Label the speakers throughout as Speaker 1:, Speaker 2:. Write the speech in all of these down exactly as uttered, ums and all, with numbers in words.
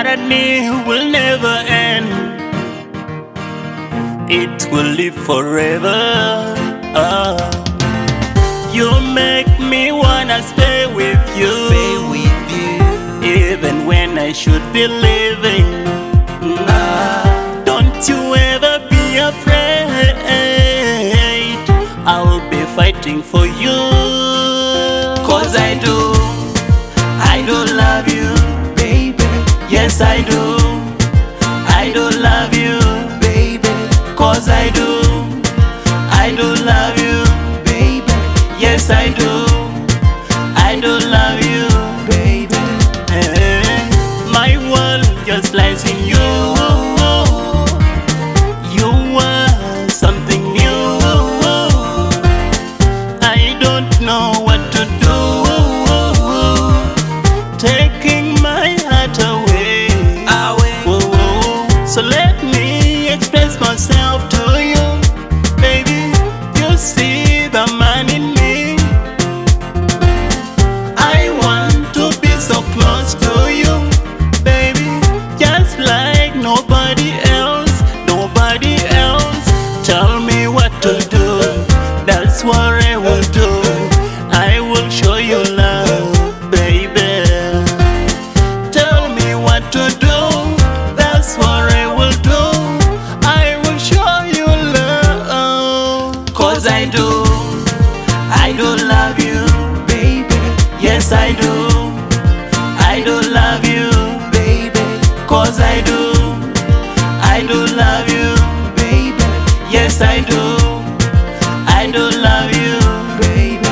Speaker 1: that I knew will never end. It will live forever. Oh. You make me wanna stay with you,
Speaker 2: Stay with you.
Speaker 1: even when I should be leaving. Ah, don't you ever be afraid, I'll be fighting for you. Cause I do, I do love you,
Speaker 2: Baby,
Speaker 1: yes I do, I do love you,
Speaker 2: baby,
Speaker 1: cause I do, I do love you,
Speaker 2: baby,
Speaker 1: yes I do, I do love you,
Speaker 2: baby.
Speaker 1: eh. My world just lies in you. You are something new. I don't know what to do, taking my heart away.
Speaker 2: Away.
Speaker 1: Whoa, whoa. So let me express myself to you, baby. You see the man in me. I want to be so close to you, baby, just like nobody else, nobody else. Tell me what to do, that's what I will do. I will show you love, baby. Tell me what to do, that's what I will do. I will show you love. Cause I do, I do love you,
Speaker 2: Baby,
Speaker 1: yes I do, I do love you,
Speaker 2: baby,
Speaker 1: cause I do, I do love you,
Speaker 2: baby,
Speaker 1: yes I do, I do love you.
Speaker 2: baby.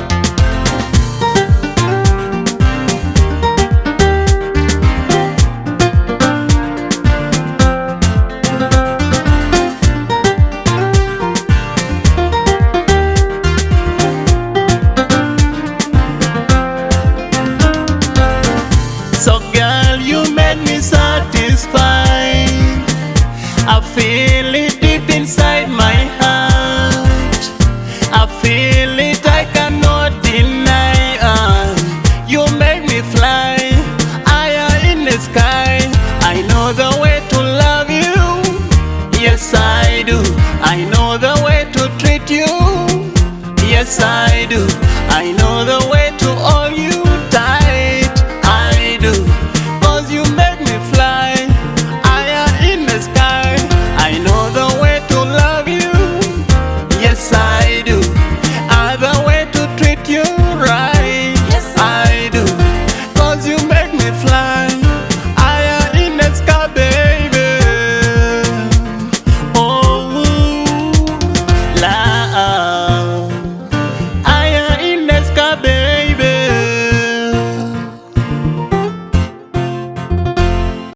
Speaker 1: So girl, you made me satisfied. I feel it deep inside my heart. I feel it, I cannot deny. uh, You make me fly higher in the sky. I know the way to love you, yes I do. I know the way to treat you, yes I do.